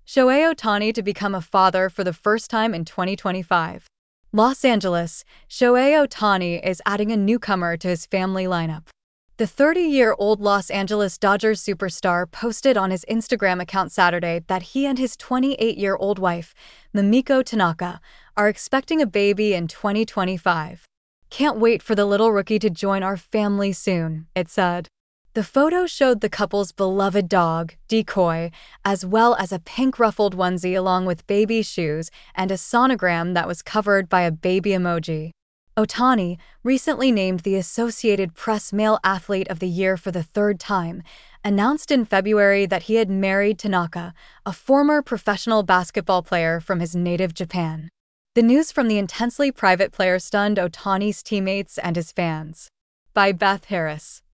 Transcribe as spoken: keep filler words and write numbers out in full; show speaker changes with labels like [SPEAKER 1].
[SPEAKER 1] Shohei Ohtani to become a father for the first time in twenty twenty-five. Los Angeles, Shohei Ohtani is adding a newcomer to his family lineup. The thirty-year-old Los Angeles Dodgers superstar posted on his Instagram account Saturday that he and his twenty-eight-year-old wife, Mimiko Tanaka, are expecting a baby in twenty twenty-five. "Can't wait for the little rookie to join our family soon," it said. The photo showed the couple's beloved dog, Decoy, as well as a pink ruffled onesie along with baby shoes and a sonogram that was covered by a baby emoji. Ohtani, recently named the Associated Press Male Athlete of the Year for the third time, announced in February that he had married Tanaka, a former professional basketball player from his native Japan. The news from the intensely private player stunned Ohtani's teammates and his fans. By Beth Harris.